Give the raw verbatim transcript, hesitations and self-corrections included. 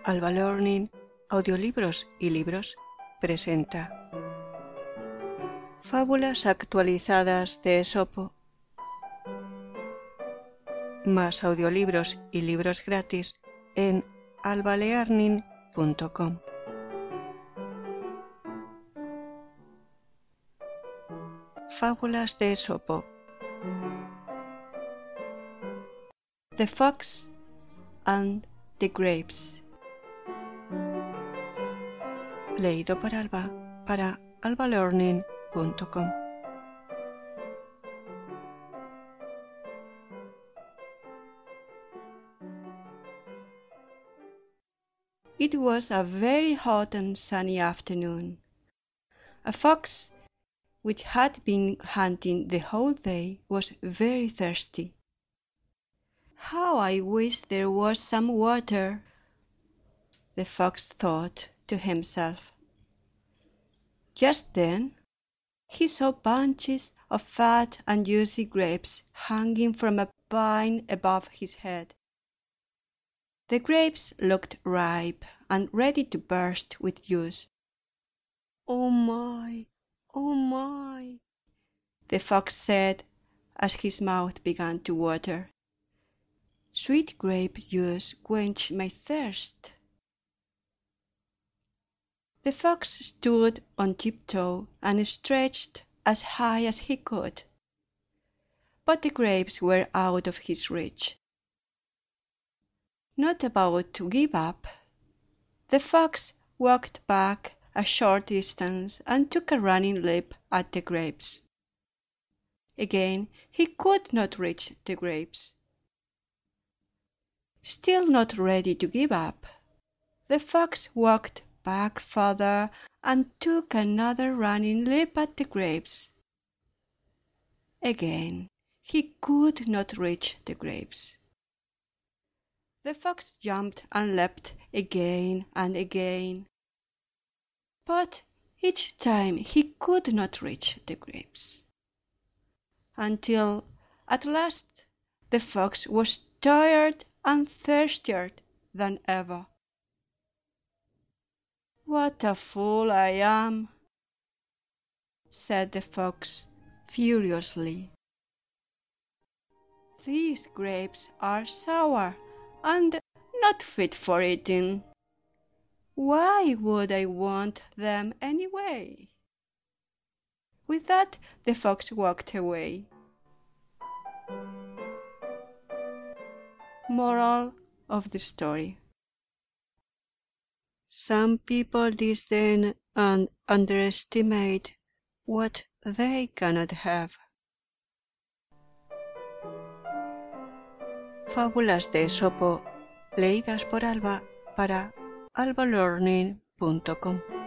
Alba Learning, Audiolibros y Libros presenta Fábulas actualizadas de Esopo. Más audiolibros y libros gratis en alba learning punto com. Fábulas de Esopo. The Fox and the Grapes. Leído por Alba para alba learning punto com. It was a very hot and sunny afternoon. A fox, which had been hunting the whole day, was very thirsty. "How I wish there was some water," the fox thought to himself. Just then he saw bunches of fat and juicy grapes hanging from a vine above his head. The grapes looked ripe and ready to burst with juice. "Oh my, oh my," the fox said as his mouth began to water. "Sweet grape juice quench my thirst." The fox stood on tiptoe and stretched as high as he could, but the grapes were out of his reach. Not about to give up, the fox walked back a short distance and took a running leap at the grapes. Again he could not reach the grapes. Still not ready to give up, the fox walked back farther and took another running leap at the grapes. Again he could not reach the grapes. The fox jumped and leapt again and again, but each time he could not reach the grapes, until at last the fox was tired and thirstier than ever. "What a fool I am," said the fox furiously. "These grapes are sour and not fit for eating. Why would I want them anyway?" With that the fox walked away. Moral of the story: Some people disdain and underestimate what they cannot have. Fábulas de Esopo, leídas por Alba para alba learning punto com.